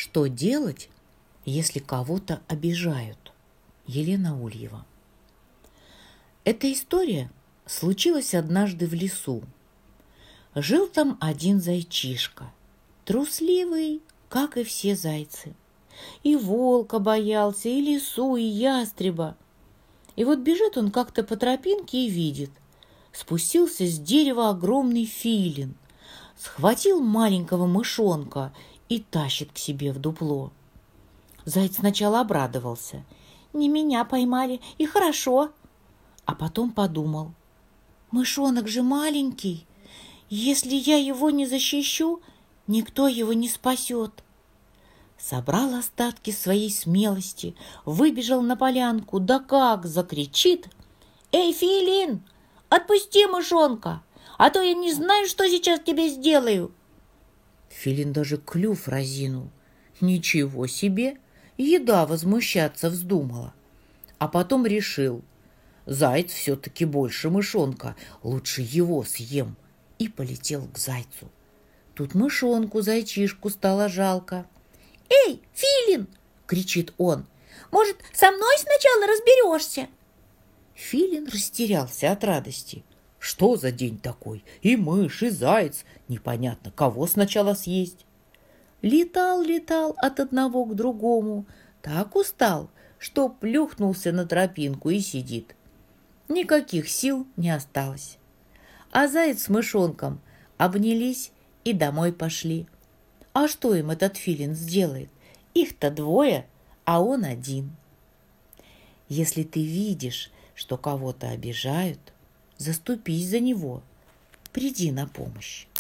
Что делать, если кого-то обижают? Елена Ульева. Эта история случилась однажды в лесу. Жил там один зайчишка, трусливый, как и все зайцы. И волка боялся, и лису, и ястреба. И вот бежит он как-то по тропинке и видит. Спустился с дерева огромный филин, схватил маленького мышонка и тащит к себе в дупло. Заяц сначала обрадовался. «Не меня поймали, и хорошо». А потом подумал. «Мышонок же маленький. Если я его не защищу, никто его не спасет». Собрал остатки своей смелости, выбежал на полянку, да как закричит: «Эй, филин, отпусти мышонка, а то я не знаю, что сейчас тебе сделаю». Филин даже клюв разинул. Ничего себе! Еда возмущаться вздумала. А потом решил: заяц все-таки больше мышонка, лучше его съем. И полетел к зайцу. Тут мышонку зайчишку стало жалко. «Эй, филин!» — кричит он. «Может, со мной сначала разберешься?» Филин растерялся от радости. Что за день такой? И мышь, и заяц. Непонятно, кого сначала съесть. Летал от одного к другому. Так устал, что плюхнулся на тропинку и сидит. Никаких сил не осталось. А заяц с мышонком обнялись и домой пошли. А что им этот филин сделает? Их-то двое, а он один. Если ты видишь, что кого-то обижают, заступись за него, приди на помощь.